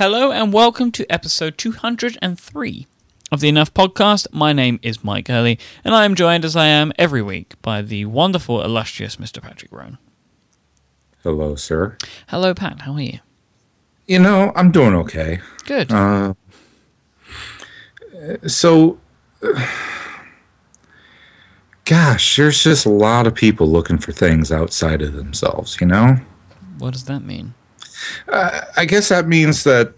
Hello and welcome to episode 203 of the Enough Podcast. My name is Mike Hurley, and I am joined, as I am every week, by the wonderful, illustrious Mr. Patrick Roan. Hello, sir. Hello, Pat. How are you? You know, I'm doing okay. Good. Gosh, there's just a lot of people looking for things outside of themselves, you know? What does that mean? I guess that means that,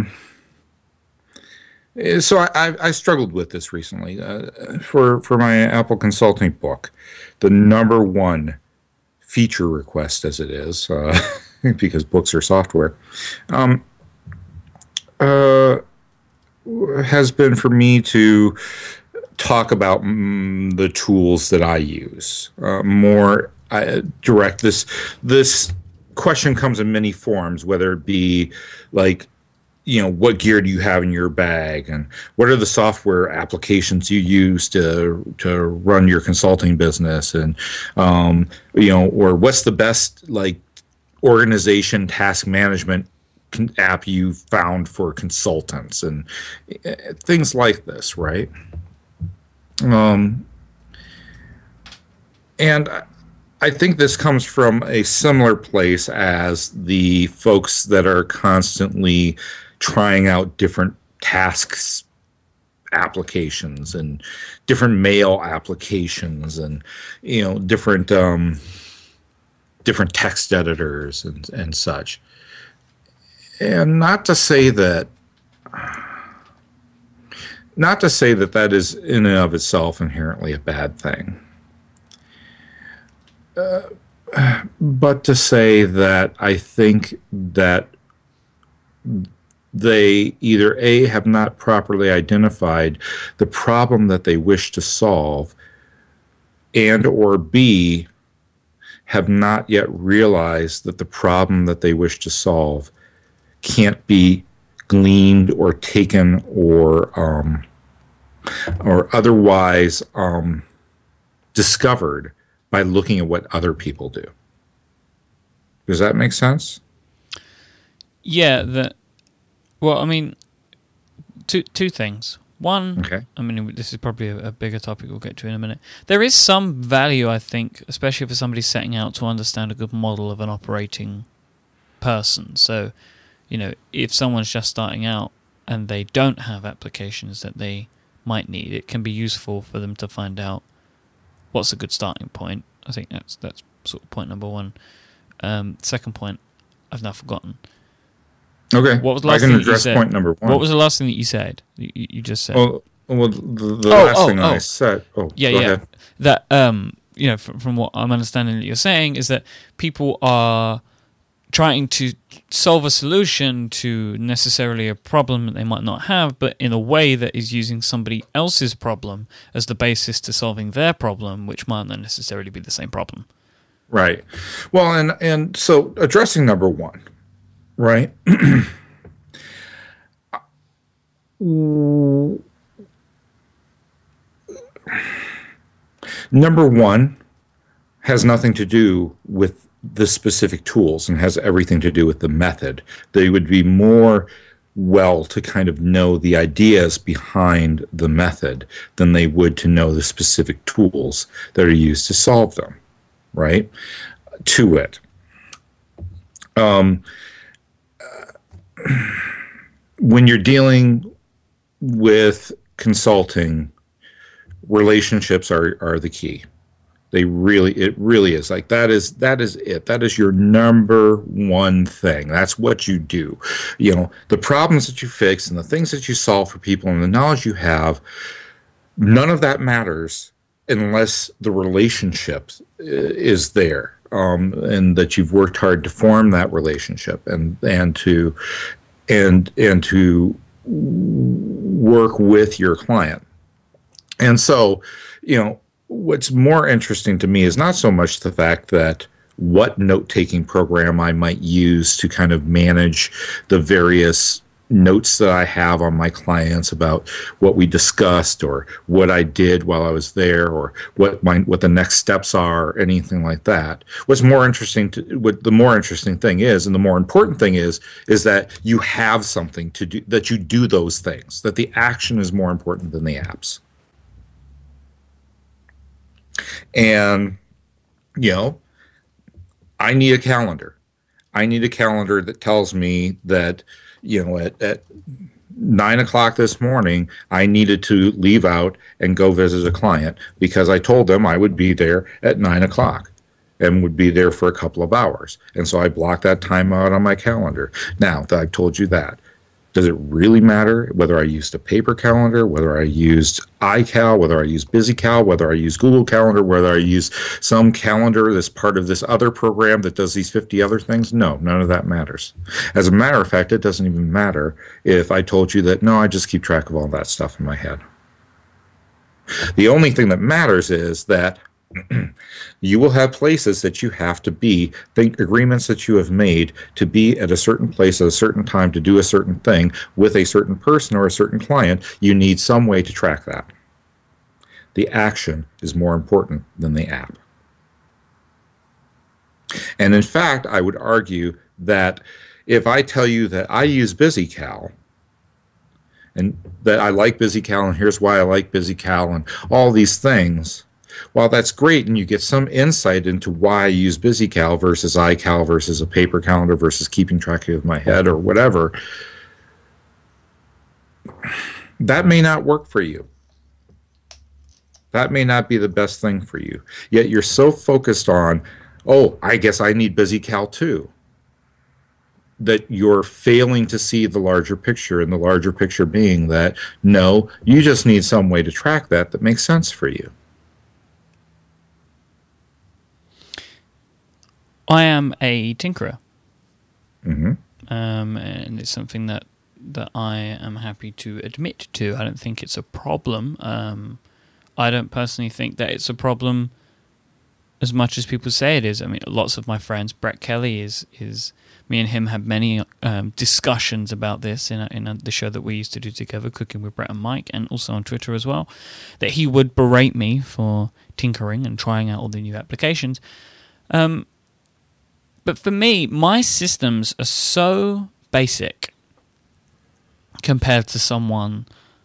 so I struggled with this recently. For my Apple Consulting book, the number one feature request, as it is, because books are software, has been for me to talk about the tools that I use. More direct. This question comes in many forms, whether it be like, you know, what gear do you have in your bag, and what are the software applications you use to run your consulting business, and you know, or what's the best like organization task management app you found for consultants, and things like this, right? And I think this comes from a similar place as the folks that are constantly trying out different tasks applications and different mail applications, and you know, different text editors and such. And not to say that that is in and of itself inherently a bad thing. But to say that I think that they either A, have not properly identified the problem that they wish to solve, and or B, have not yet realized that the problem that they wish to solve can't be gleaned or taken or otherwise discovered by looking at what other people do. Does that make sense? Yeah. Well, I mean, two things. One, okay. I mean, this is probably a bigger topic we'll get to in a minute. There is some value, I think, especially for somebody setting out to understand a good model of an operating person. So, you know, if someone's just starting out and they don't have applications that they might need, it can be useful for them to find out what's a good starting point. I think that's sort of point number one. Second point, I've now forgotten. Okay, what was the last I can thing address you said? point number one. What was the last thing that you said? You just said. Well, the last thing I said. Oh, yeah. Ahead. That you know, from what I'm understanding that you're saying is that people are trying to solve a solution to necessarily a problem that they might not have, but in a way that is using somebody else's problem as the basis to solving their problem, which might not necessarily be the same problem. Right. Well, and so addressing number one, right? Number one has nothing to do with the specific tools and has everything to do with the method. They would be more well to kind of know the ideas behind the method than they would to know the specific tools that are used to solve them, right? To it. When you're dealing with consulting, relationships are the key. It really is. Like that is it. That is your number one thing. That's what you do. You know, the problems that you fix and the things that you solve for people and the knowledge you have, none of that matters unless the relationship is there, and that you've worked hard to form that relationship and to work with your client. And so, you know, what's more interesting to me is not so much the fact that what note-taking program I might use to kind of manage the various notes that I have on my clients about what we discussed or what I did while I was there or what the next steps are or anything like that. What the more interesting thing is, and the more important thing is that you have something to do, that you do those things, that the action is more important than the apps. And, I need a calendar. I need a calendar that tells me that, at 9 o'clock this morning, I needed to leave out and go visit a client because I told them I would be there at 9 o'clock and would be there for a couple of hours. And so I blocked that time out on my calendar. Now that I've told you that, does it really matter whether I used a paper calendar, whether I used iCal, whether I used BusyCal, whether I used Google Calendar, whether I use some calendar that's part of this other program that does these 50 other things? No, none of that matters. As a matter of fact, it doesn't even matter if I told you that, no, I just keep track of all that stuff in my head. The only thing that matters is that you will have places that you have to be, agreements that you have made to be at a certain place at a certain time to do a certain thing with a certain person or a certain client. You need some way to track that. The action is more important than the app. And in fact, I would argue that if I tell you that I use BusyCal, and that I like BusyCal, and here's why I like BusyCal, and all these things, while that's great and you get some insight into why I use BusyCal versus iCal versus a paper calendar versus keeping track of my head or whatever, that may not work for you. That may not be the best thing for you. Yet you're so focused on, oh, I guess I need BusyCal too, that you're failing to see the larger picture, and the larger picture being that, no, you just need some way to track that makes sense for you. I am a tinkerer, Mm-hmm. And it's something that I am happy to admit to. I don't think it's a problem. I don't personally think that it's a problem as much as people say it is. I mean, lots of my friends, Brett Kelly is me and him had many discussions about this in the show that we used to do together, Cooking with Brett and Mike, and also on Twitter as well, that he would berate me for tinkering and trying out all the new applications. But for me, my systems are so basic compared to someone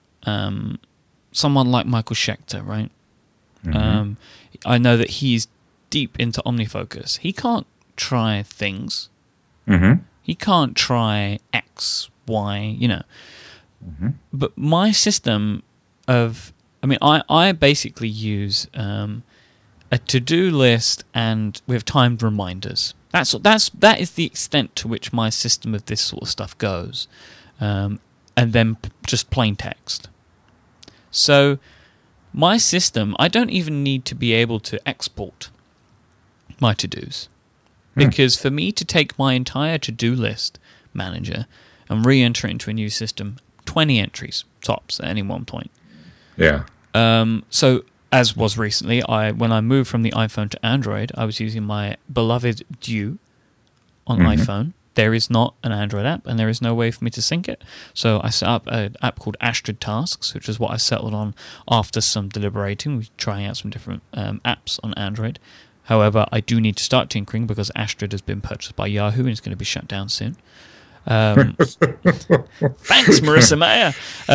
like Michael Schechter, right? Mm-hmm. I know that he's deep into OmniFocus. He can't try things. Mm-hmm. He can't try X, Y, Mm-hmm. But my system I basically use a to-do list and with timed reminders. That is the extent to which my system of this sort of stuff goes, and then just plain text. So my system, I don't even need to be able to export my to-dos, because for me to take my entire to-do list manager and re-enter it into a new system, 20 entries tops at any one point. Yeah. So as was recently, when I moved from the iPhone to Android, I was using my beloved Dew on iPhone. There is not an Android app, and there is no way for me to sync it. So I set up an app called Astrid Tasks, which is what I settled on after some deliberating. We're trying out some different apps on Android. However, I do need to start tinkering because Astrid has been purchased by Yahoo and is going to be shut down soon. Thanks, Marissa Mayer.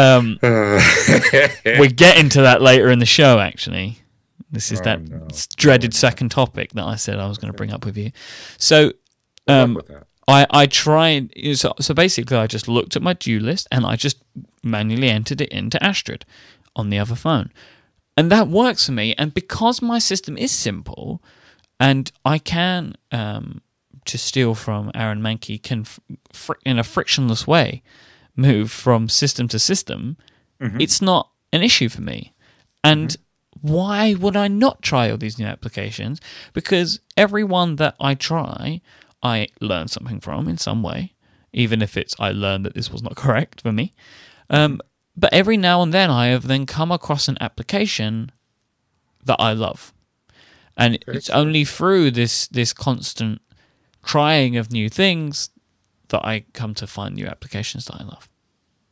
We're getting to that later in the show, actually. This is dreaded second topic that I said I was going to bring up with you. So I tried. So basically, I just looked at my due list and I just manually entered it into Astrid on the other phone. And that works for me. And because my system is simple and I can... to steal from Aaron Mankey, can in a frictionless way move from system to system, it's not an issue for me. And why would I not try all these new applications? Because every one that I try, I learn something from in some way, even if I learned that this was not correct for me. But every now and then I have then come across an application that I love. And it's only through this constant trying of new things that I come to find new applications that I love.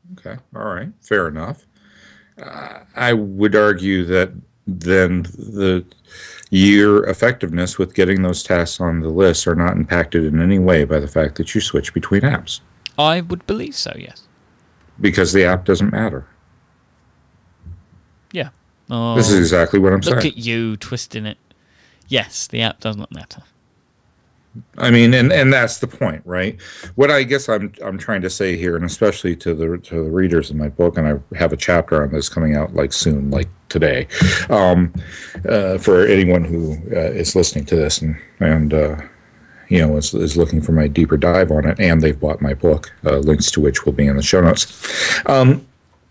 Okay. All right. Fair enough. I would argue that then the your effectiveness with getting those tasks on the list are not impacted in any way by the fact that you switch between apps, I would believe so, yes. because the app doesn't matter. Yeah. This is Oh, exactly what I'm look saying. at you twisting it. Yes, the app does not matter. I mean, and that's the point, right? What I guess I'm trying to say here, and especially to the readers of my book, and I have a chapter on this coming out like soon, like today, um, for anyone who is listening to this and you know is looking for my deeper dive on it, and they've bought my book, links to which will be in the show notes. Um,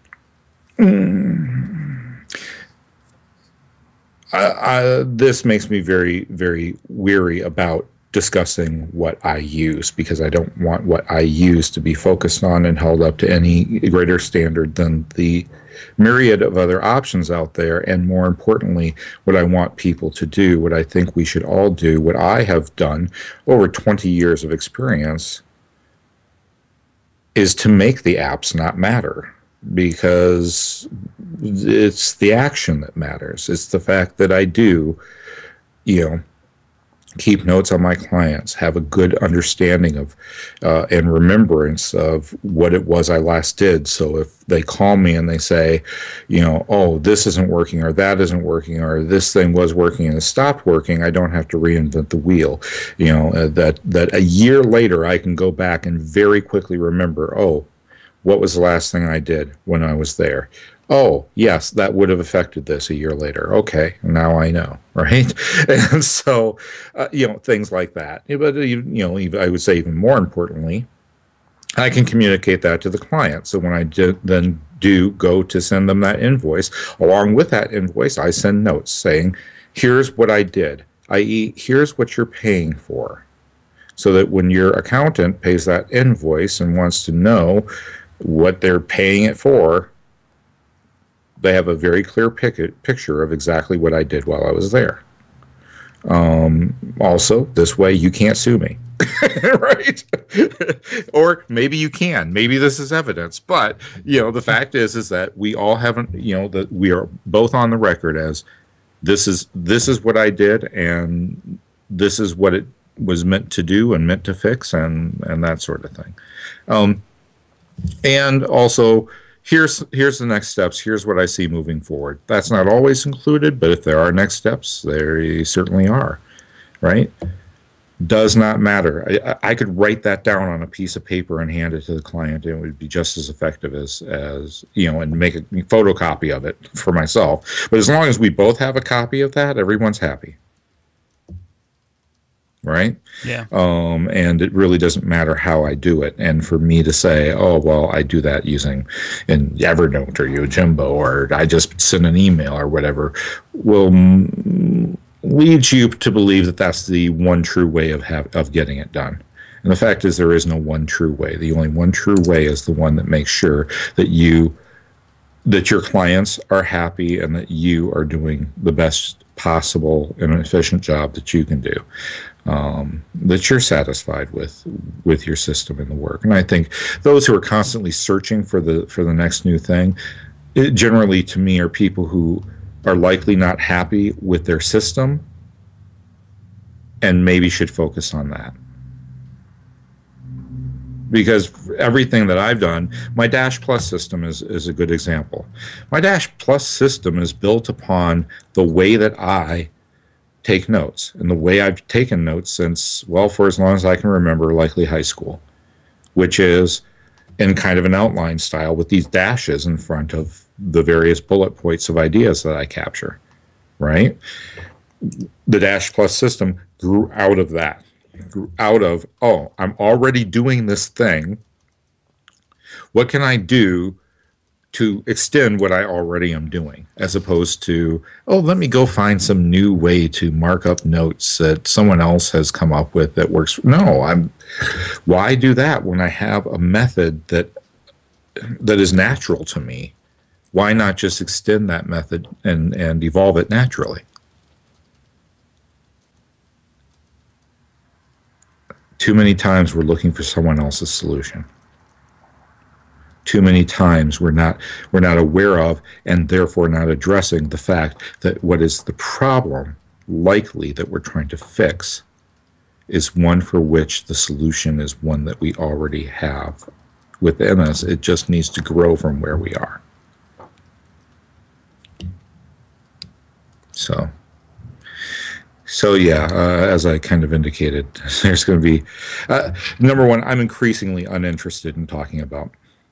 this makes me very, very weary about discussing what I use, because I don't want what I use to be focused on and held up to any greater standard than the myriad of other options out there. And more importantly, what I want people to do, what I think we should all do, what I have done over 20 years of experience, is to make the apps not matter, because it's the action that matters. It's the fact that I do, you know, keep notes on my clients, have a good understanding of and remembrance of what it was I last did. So if they call me and they say, you know, oh, this isn't working, or that isn't working, or this thing was working and it stopped working, I don't have to reinvent the wheel. You know, that a year later I can go back and very quickly remember, oh, what was the last thing I did when I was there? Oh, yes, that would have affected this a year later. Okay, now I know, right? And so, you know, things like that. But, you know, I would say even more importantly, I can communicate that to the client. So when I then do go to send them that invoice, along with that invoice, I send notes saying, here's what I did, i.e., here's what you're paying for. So that when your accountant pays that invoice and wants to know what they're paying it for, they have a very clear picture of exactly what I did while I was there. Also, this way you can't sue me, right? Or maybe you can. Maybe this is evidence. But you know, the fact is that we all haven't. You know, that we are both on the record as this is what I did, and this is what it was meant to do and meant to fix, and that sort of thing. And also, here's the next steps. Here's what I see moving forward. That's not always included, but if there are next steps, there certainly are, right? Does not matter. I could write that down on a piece of paper and hand it to the client, and it would be just as effective as you know, and make a photocopy of it for myself. But as long as we both have a copy of that, everyone's happy. Right? Yeah. And it really doesn't matter how I do it. And for me to say, oh, well, I do that using in Evernote or Yojimbo, or I just send an email or whatever, will lead you to believe that that's the one true way of getting it done. And the fact is, there is no one true way. The only one true way is the one that makes sure that your clients are happy and that you are doing the best possible and efficient job that you can do. That you're satisfied with your system and the work. And I think those who are constantly searching for the next new thing, generally to me are people who are likely not happy with their system and maybe should focus on that. Because everything that I've done, my Dash Plus system is a good example. My Dash Plus system is built upon the way that I take notes, and the way I've taken notes since, well, for as long as I can remember, likely high school, which is in kind of an outline style with these dashes in front of the various bullet points of ideas that I capture, right? The Dash Plus system grew out of that, grew out of, oh, I'm already doing this thing. What can I do to extend what I already am doing, as opposed to, oh, let me go find some new way to mark up notes that someone else has come up with that works. No, why do that when I have a method that is natural to me? Why not just extend that method and evolve it naturally? Too many times we're looking for someone else's solution. too many times we're not aware of, and therefore not addressing the fact that what is the problem likely that we're trying to fix is one for which the solution is one that we already have within us. It just needs to grow from where we are. So yeah, as I kind of indicated, there's going to be, number one, I'm increasingly uninterested in talking about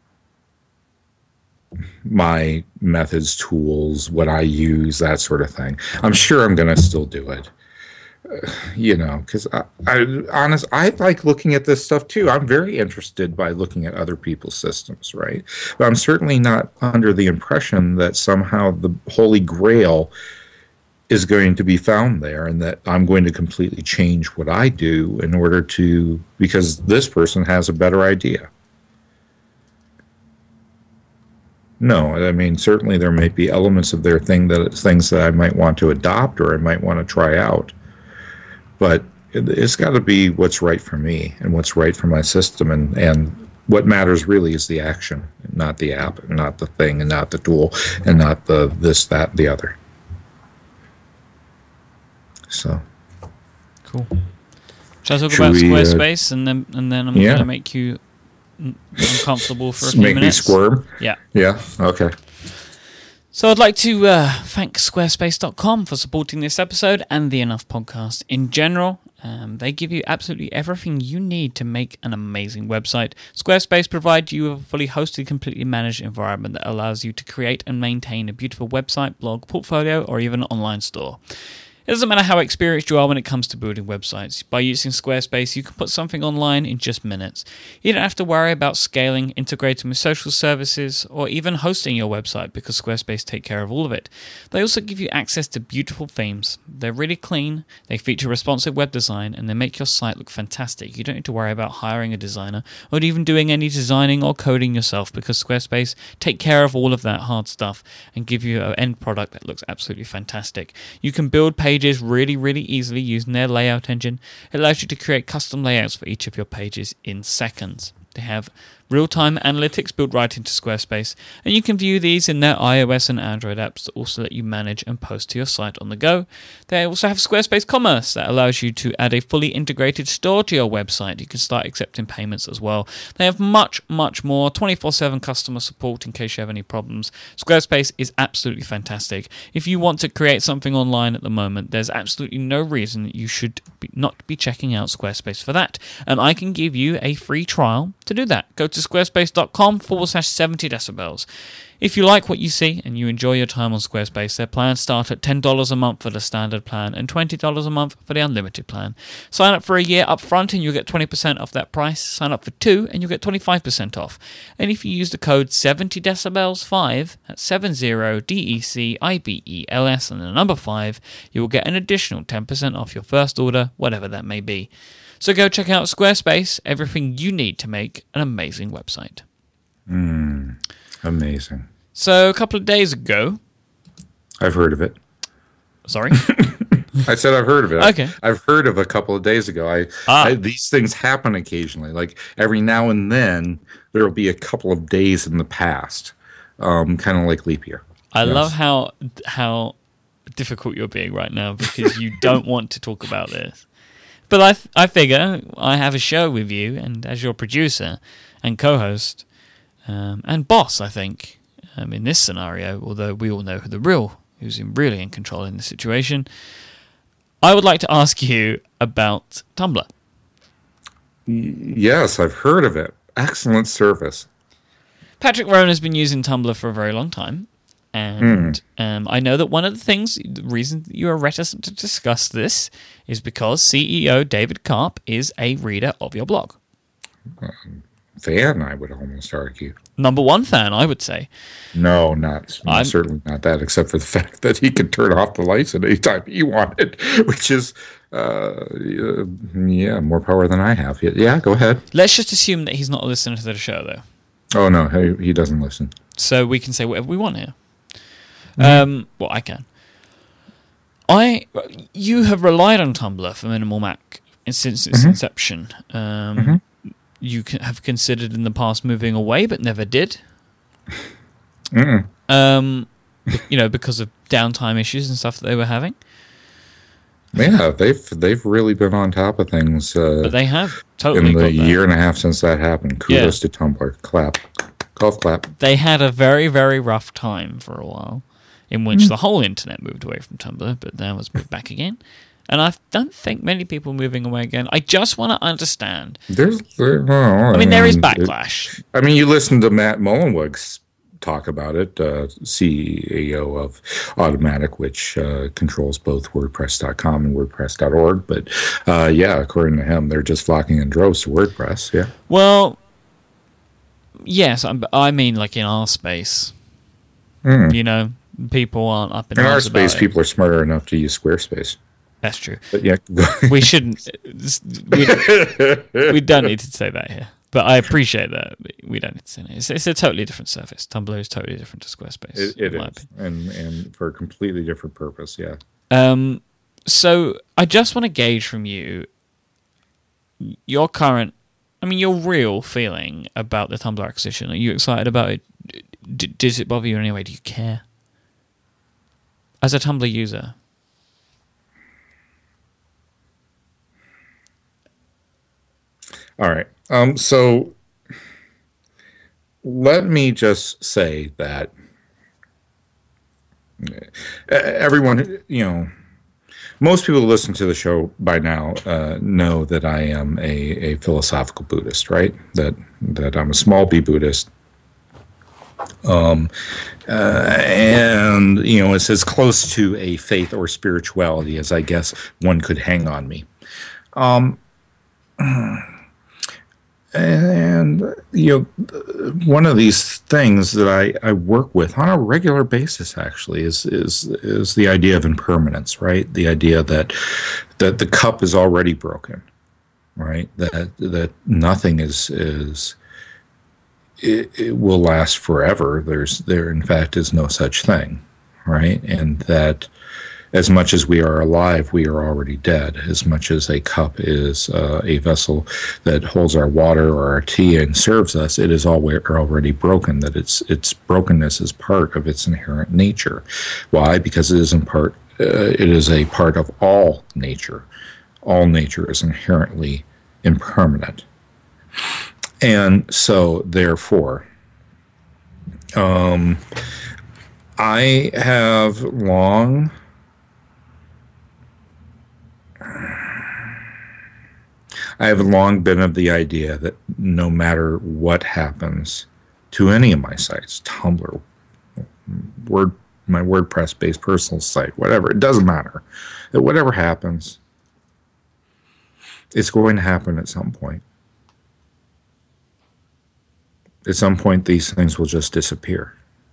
my methods, tools, what I use, that sort of thing. I'm sure I'm going to still do it, because I like looking at this stuff too. I'm very interested by looking at other people's systems, right? But I'm certainly not under the impression that somehow the Holy Grail is going to be found there, and that I'm going to completely change what I do in order to, because this person has a better idea. No, I mean, certainly there might be elements of their things that I might want to adopt or I might want to try out, but it's got to be what's right for me and what's right for my system, and what matters really is the action, not the app, and not the thing, and not the tool, and not the this, that, the other. So cool. Shall I talk about Squarespace, and then I'm going to make you uncomfortable for a few minutes? Make me squirm? Yeah. Yeah, okay. So I'd like to thank Squarespace.com for supporting this episode and the Enough podcast in general. They give you absolutely everything you need to make an amazing website. Squarespace provides you with a fully hosted, completely managed environment that allows you to create and maintain a beautiful website, blog, portfolio, or even an online store. It doesn't matter how experienced you are when it comes to building websites. By using Squarespace, you can put something online in just minutes. You don't have to worry about scaling, integrating with social services, or even hosting your website, because Squarespace take care of all of it. They also give you access to beautiful themes. They're really clean, they feature responsive web design, and they make your site look fantastic. You don't need to worry about hiring a designer, or even doing any designing or coding yourself, because Squarespace take care of all of that hard stuff and give you an end product that looks absolutely fantastic. You can build pages really, really easily using their layout engine. It allows you to create custom layouts for each of your pages in seconds. They have real-time analytics built right into Squarespace, and you can view these in their iOS and Android apps that also let you manage and post to your site on the go. They also have Squarespace Commerce that allows you to add a fully integrated store to your website. You can start accepting payments as well. They have much, much more 24/7 customer support in case you have any problems. Squarespace is absolutely fantastic. If you want to create something online at the moment, there's absolutely no reason that you should not be checking out Squarespace for that. And I can give you a free trial to do that. Go to squarespace.com/70 decibels. If you like what you see and you enjoy your time on Squarespace, their plans start at $10 a month for the standard plan and $20 a month for the unlimited plan. Sign up for a year up front and you'll get 20% off that price. Sign up for 2 and you'll get 25% off. And if you use the code 70decibels5, that's 70DECIBELS and the number 5, you will get an additional 10% off your first order, whatever that may be. So go check out Squarespace, everything you need to make an amazing website. Amazing. So a couple of days ago... I've heard of it. Sorry? I said I've heard of it. Okay. I've heard of a couple of days ago. These things happen occasionally. Like every now and then, there will be a couple of days in the past, kind of like leap year. I love how difficult you're being right now because you don't want to talk about this. But I figure I have a show with you, and as your producer and co-host and boss, I think, in this scenario, although we all know who's really in control in the situation, I would like to ask you about Tumblr. Yes, I've heard of it. Excellent service. Patrick Rowan has been using Tumblr for a very long time. And I know that one of the reason you are reticent to discuss this is because CEO David Karp is a reader of your blog. Fan, I would almost argue. Number one fan, I would say. No, certainly not that, except for the fact that he could turn off the lights at any time he wanted, which is, more power than I have. Yeah, go ahead. Let's just assume that he's not a listener to the show, though. Oh, no, he doesn't listen. So we can say whatever we want here. Well, I can. You have relied on Tumblr for Minimal Mac since its inception. You have considered in the past moving away, but never did. Because of downtime issues and stuff that they were having. Yeah, they've really been on top of things. But they have totally in the got year and a half since that happened. Kudos to Tumblr. Clap, golf clap. They had a very, very rough time for a while, in which the whole internet moved away from Tumblr, but now it's moved back again. And I don't think many people are moving away again. I just want to understand. There is backlash. You listen to Matt Mullenweg talk about it, CEO of Automattic, which controls both WordPress.com and WordPress.org. But according to him, they're just flocking in droves to WordPress. Yeah. Well, yes, I mean, like in our space, people aren't up in our space. People are smarter enough to use Squarespace. That's true. But yeah, we shouldn't. We don't need to say that here. But I appreciate that. We don't need to say that. It's a totally different service. Tumblr is totally different to Squarespace. It is, and for a completely different purpose. Yeah. So I just want to gauge from you your real feeling about the Tumblr acquisition. Are you excited about it? Does it bother you in any way? Do you care? As a Tumblr user. All right. So let me just say that everyone, most people who listen to the show by now know that I am a philosophical Buddhist, right? That I'm a small B Buddhist. And it's as close to a faith or spirituality as I guess one could hang on me. And one of these things that I work with on a regular basis actually is the idea of impermanence, right? The idea that the cup is already broken, right? That nothing it will last forever. There in fact is no such thing, right? And that as much as we are alive, we are already dead. As much as a cup is a vessel that holds our water or our tea and serves us, it is already broken. That its brokenness is part of its inherent nature. Why? Because it is a part of all nature. All nature is inherently impermanent, and so therefore, I have long been of the idea that no matter what happens to any of my sites, Tumblr, my WordPress-based personal site, whatever, it doesn't matter. That whatever happens, it's going to happen at some point. At some point, these things will just disappear.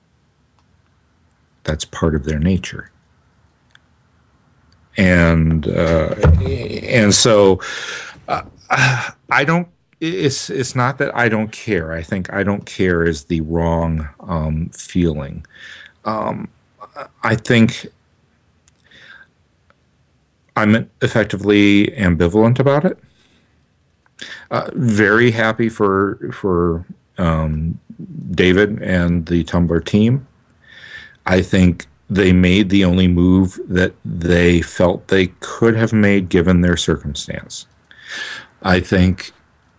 That's part of their nature. And so I don't. It's not that I don't care. I think I don't care is the wrong feeling. I think I'm effectively ambivalent about it. Very happy for David and the Tumblr team. I think they made the only move that they felt they could have made given their circumstance. I think,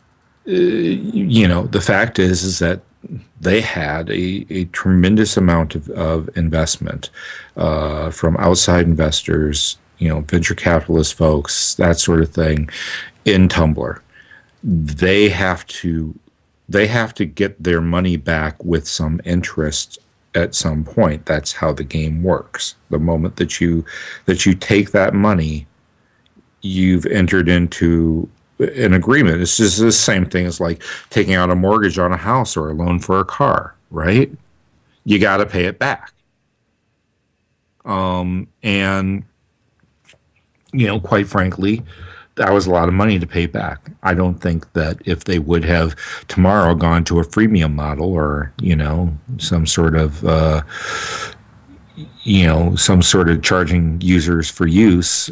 the fact is that they had a tremendous amount of investment from outside investors, venture capitalist folks, that sort of thing, in Tumblr. They have to get their money back with some interest at some point. That's how the game works. The moment that you take that money, you've entered into an agreement. It's just the same thing as like taking out a mortgage on a house or a loan for a car, right? You got to pay it back. And quite frankly, that was a lot of money to pay back. I don't think that if they would have tomorrow gone to a freemium model or, some sort of charging users for use,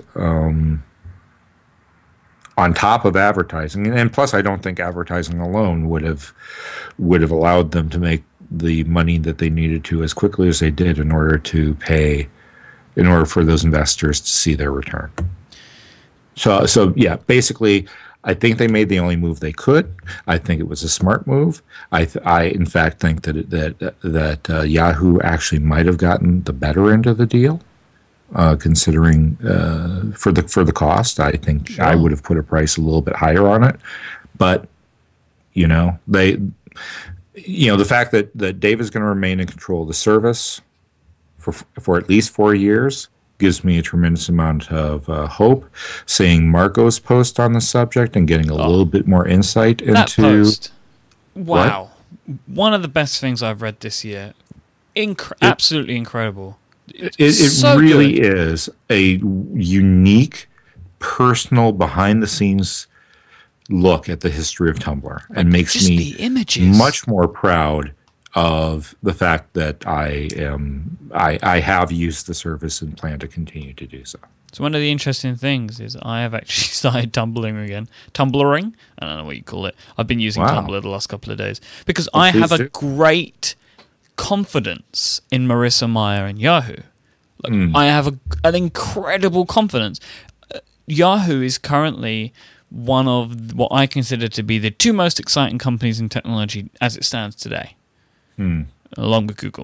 on top of advertising. And plus, I don't think advertising alone would have allowed them to make the money that they needed to as quickly as they did in order for those investors to see their return. So yeah, basically, I think they made the only move they could. I think it was a smart move. I in fact think that Yahoo actually might have gotten the better end of the deal, considering for the cost. I think sure. I would have put a price a little bit higher on it, but the fact that Dave is going to remain in control of the service for at least 4 years gives me a tremendous amount of hope. Seeing Marco's post on the subject and getting a little bit more insight into that post. Wow, one of the best things I've read this year. Absolutely incredible. It so really good. Is a unique, personal, behind-the-scenes look at the history of Tumblr, and makes me much more proud of the fact that I have used the service and plan to continue to do so. So one of the interesting things is I have actually started Tumblring again. Tumblring? I don't know what you call it. I've been using Tumblr the last couple of days because I have a great confidence in Marissa Mayer and Yahoo. I have an incredible confidence. Yahoo is currently one of what I consider to be the two most exciting companies in technology as it stands today. Along with Google.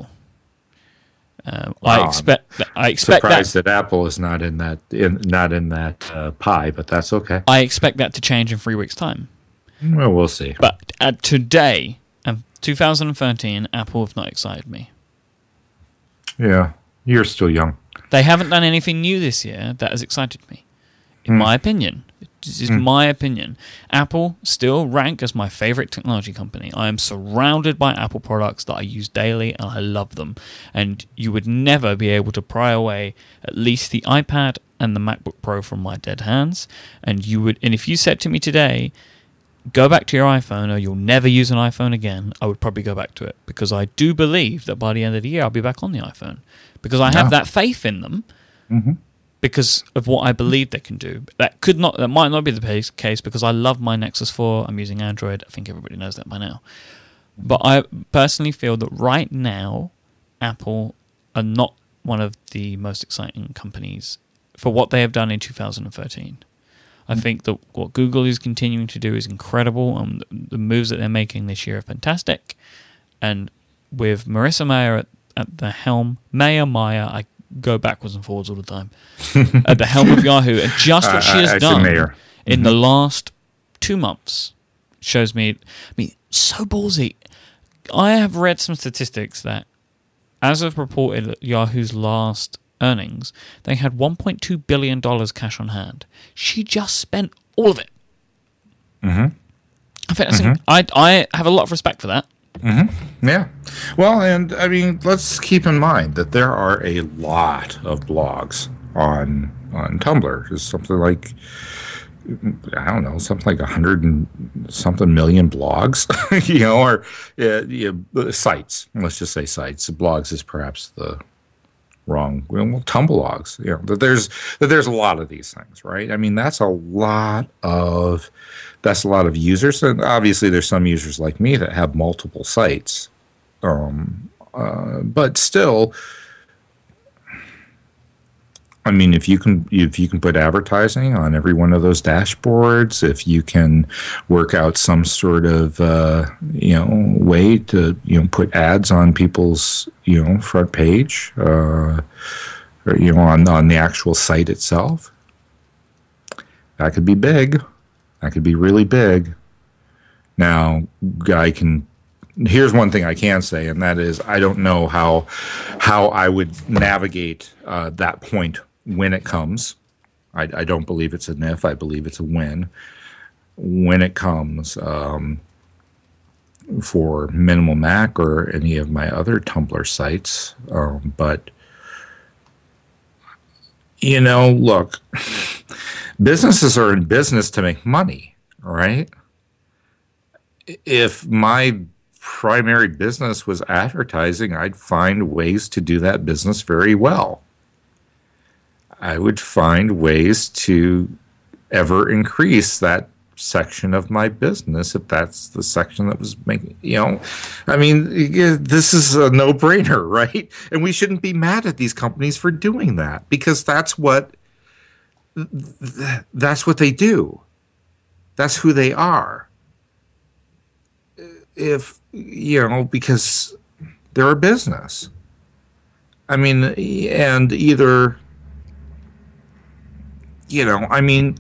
I expect surprised that Apple is not in that pie, but that's okay. I expect that to change in 3 weeks' time. Well, we'll see. But today, 2013, Apple have not excited me. Yeah, you're still young. They haven't done anything new this year that has excited me, in my opinion. This is my opinion. Apple still rank as my favorite technology company. I am surrounded by Apple products that I use daily, and I love them. And you would never be able to pry away at least the iPad and the MacBook Pro from my dead hands. And if you said to me today, go back to your iPhone or you'll never use an iPhone again, I would probably go back to it, because I do believe that by the end of the year I'll be back on the iPhone, because I have that faith in them. Because of what I believe they can do. That might not be the case, because I love my Nexus 4. I'm using Android. I think everybody knows that by now. But I personally feel that right now, Apple are not one of the most exciting companies for what they have done in 2013. I think that what Google is continuing to do is incredible, and the moves that they're making this year are fantastic. And with Marissa Mayer at the helm, Mayer, I go backwards and forwards all the time, at the helm of Yahoo, and just what she has done in the last 2 months shows me, so ballsy. I have read some statistics that, as of reported at Yahoo's last earnings, they had $1.2 billion cash on hand. She just spent all of it. I think I have a lot of respect for that. Yeah. Well, and I mean, let's keep in mind that there are a lot of blogs on Tumblr. There's something like, I don't know, something like 100 and something million blogs, or sites. Let's just say sites. Blogs is perhaps the wrong. Well, Tumblr that there's a lot of these things, right? I mean, that's a lot of users, and obviously there's some users like me that have multiple sites, but still, I mean, if you can put advertising on every one of those dashboards, if you can work out some sort of way to put ads on people's front page, or on the actual site itself, that could be big. That could be really big. Now, here's one thing I can say, and that is I don't know how I would navigate that point when it comes. I don't believe it's an if. I believe it's a when. When it comes for Minimal Mac or any of my other Tumblr sites. But, look, businesses are in business to make money, right? If my primary business was advertising, I'd find ways to do that business very well. I would find ways to ever increase that section of my business if that's the section that was making, I mean, this is a no-brainer, right? And we shouldn't be mad at these companies for doing that, because that's what they do. That's who they are. Because they're a business. I mean, and either, I mean,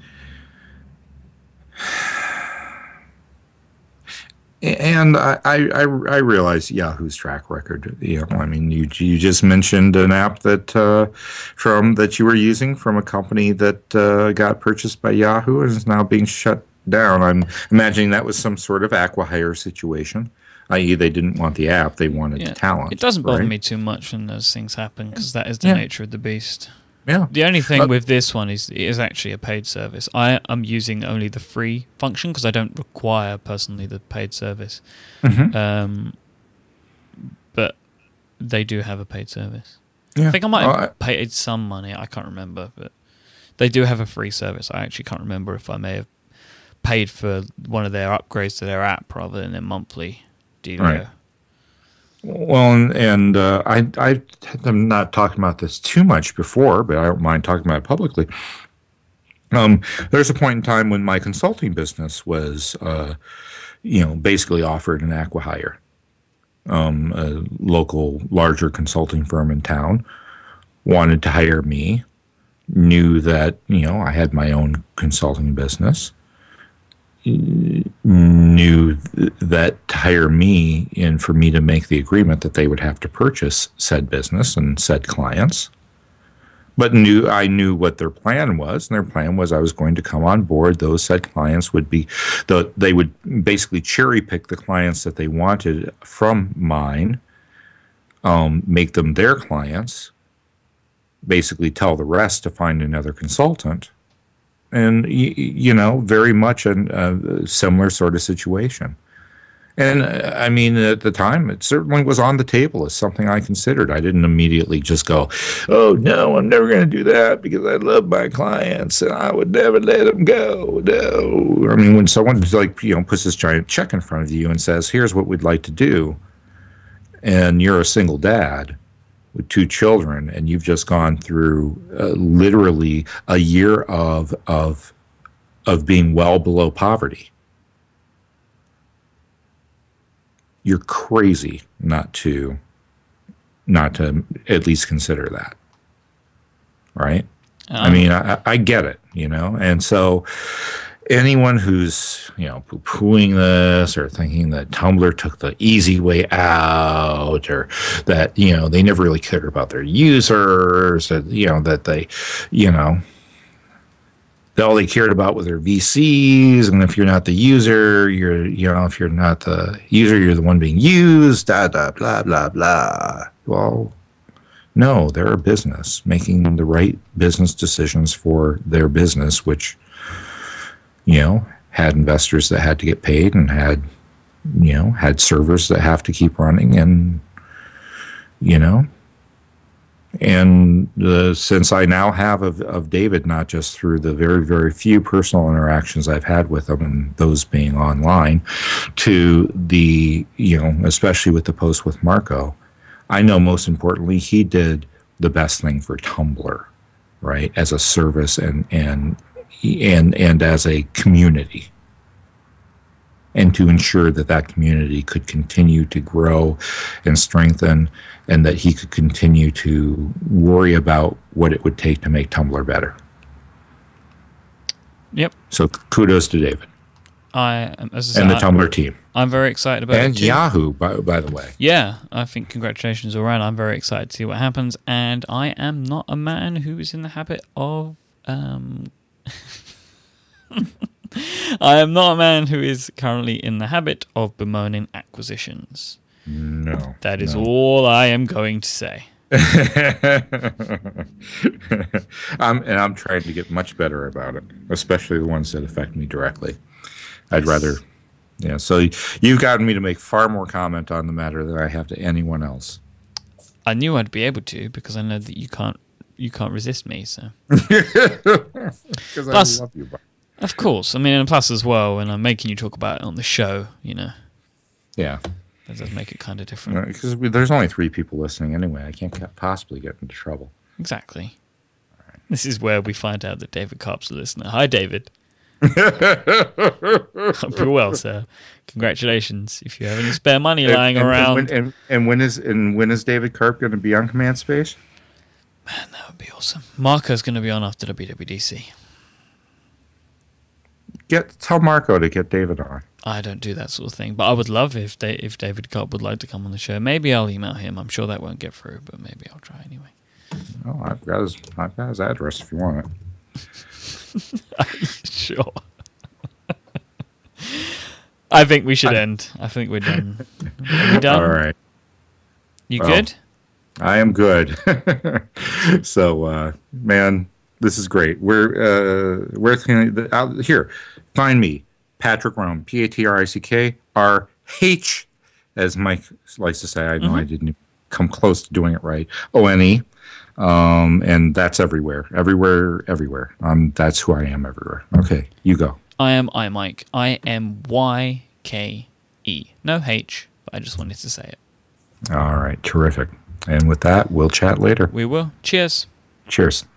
and I realize Yahoo's track record. I mean, you just mentioned an app that you were using from a company that got purchased by Yahoo and is now being shut down. I'm imagining that was some sort of acqui-hire situation, i.e., they didn't want the app, they wanted the talent. It doesn't bother right? me too much when those things happen, because that is the nature of the beast. Yeah. The only thing with this one is it is actually a paid service. I am using only the free function because I don't require personally the paid service. Mm-hmm. But they do have a paid service. Yeah. I think I might have paid some money. I can't remember, but they do have a free service. I actually can't remember if I may have paid for one of their upgrades to their app rather than a monthly deal. Right. Well, and I'm not talking about this too much before, but I don't mind talking about it publicly. There's a point in time when my consulting business was, basically offered an acqui-hire. A local larger consulting firm in town wanted to hire me, knew that, I had my own consulting business, knew that to hire me and for me to make the agreement that they would have to purchase said business and said clients, but I knew what their plan was, and their plan was I was going to come on board. Those said clients would be they would basically cherry pick the clients that they wanted from mine, make them their clients, basically tell the rest to find another consultant. And, very much a similar sort of situation. And, I mean, at the time, it certainly was on the table as something I considered. I didn't immediately just go, oh, no, I'm never going to do that because I love my clients and I would never let them go. No. I mean, when someone, puts this giant check in front of you and says, here's what we'd like to do, and you're a single dad with 2 children, and you've just gone through literally a year of being well below poverty, you're crazy not to at least consider that, right? I mean, I get it, and so anyone who's poo-pooing this or thinking that Tumblr took the easy way out, or that they never really cared about their users, or that they all they cared about was their VCs, and if you're not the user, if you're not the user, you're the one being used, blah blah blah. Well, no, they're a business making the right business decisions for their business, which had investors that had to get paid and had servers that have to keep running, and since I now have of David, not just through the very, very few personal interactions I've had with him, and those being online, to the, especially with the post with Marco, I know most importantly, he did the best thing for Tumblr, right? As a service and as a community, and to ensure that community could continue to grow and strengthen, and that he could continue to worry about what it would take to make Tumblr better. Yep. So kudos to David. And the Tumblr team. I'm very excited about it. And Yahoo, by the way. Yeah, I think congratulations all around. I'm very excited to see what happens, and I am not a man who is in the habit of I am not a man who is currently in the habit of bemoaning acquisitions. No. That is all I am going to say. I'm trying to get much better about it, especially the ones that affect me directly. I'd rather, so you've gotten me to make far more comment on the matter than I have to anyone else. I knew I'd be able to, because I know that you can't resist me. So because I love you. Of course. I mean, and plus as well, when I'm making you talk about it on the show, Yeah. that does make it kind of different. Because there's only 3 people listening anyway. I can't possibly get into trouble. Exactly. Right. This is where we find out that David Karp's a listener. Hi, David. Hope you're well, sir. Congratulations. If you have any spare money lying around. And when is David Karp going to be on Command Space? Man, that would be awesome. Marco's going to be on after WWDC. Tell Marco to get David on. I don't do that sort of thing, but I would love if David Karp would like to come on the show. Maybe I'll email him. I'm sure that won't get through, but maybe I'll try anyway. Oh, I've got his address if you want it. Sure. I think we should end. I think we're done. Are we done? All right. You good? I am good. So, man, this is great. We're here. Find me, Patrick Rome, PatrickRH, as Mike likes to say. I know I didn't come close to doing it right. ONE. And that's everywhere. That's who I am everywhere. Okay, you go. I am iMike. IMYKE. No H, but I just wanted to say it. All right, terrific. And with that, we'll chat later. We will. Cheers. Cheers.